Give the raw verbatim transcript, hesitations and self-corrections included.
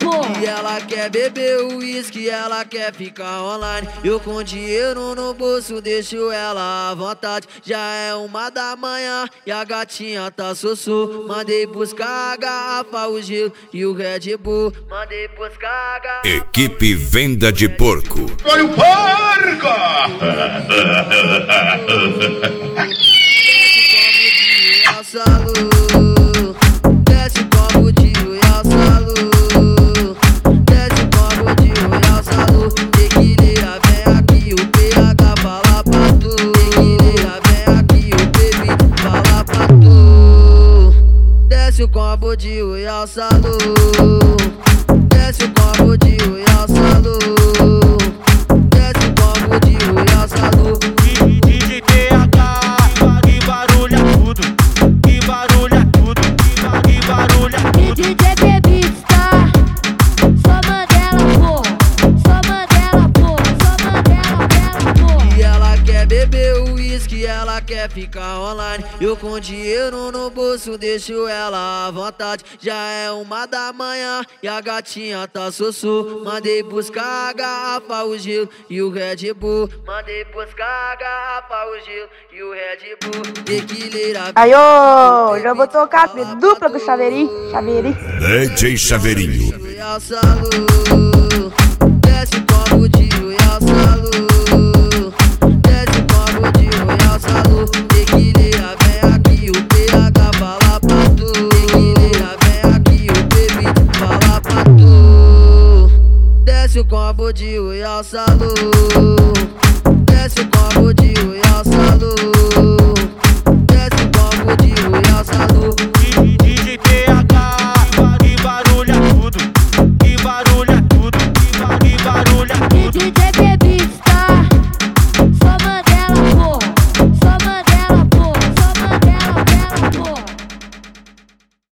pô. E ela quer beber o uísque, ela quer ficar online. Eu com dinheiro no bolso deixo ela à vontade. Já é uma da manhã e a gatinha tá sossô. Mandei buscar a garrafa, o gelo e o Red Bull. Mandei buscar a garrafa. Equipe Venda de Porco. Olha o porco! Desce o copo de Royal Salu. Desce o copo de Royal Salu. Tequileira, vem aqui, o P H fala pra tu. Tequileira, vem aqui, o baby fala pra tu. Desce o copo de Royal Salu. Desce o copo de Royal Salu. Desce o copo de Royal Salu. D J P H, que barulha tudo, que barulha tudo, que barulha tudo. D J Beats, tá? Só Mandela, pô. Só Mandela, pô. Só Mandela, Mandela, pô. E ela quer beber o uísque, ela quer ficar online. Eu com dinheiro no bolso deixo ela à vontade. Já é uma da manhã e a gatinha tá sossô. Mandei buscar a garrafa, o gelo e o Red Bull. Mandei buscar a garrafa, o gelo e o Red Bull. Tequileira. Aí, ô, já vou tocar a dupla do Chaveirinho. Chaveirinho. D J Chaveirinho. Royal Salu. Desce o copo de Royal Salu. Desce o copo de Royal Salu. Tequileira, vem aqui, o P H fala pra tu. Tequileira, vem aqui, o baby fala pra tu. Desce o copo de Royal Salu. Desce o copo de Royal Salu. Desce o copo de Royal Salu. D J P H, que barulha tudo, que barulha tudo, que barulha tudo. D J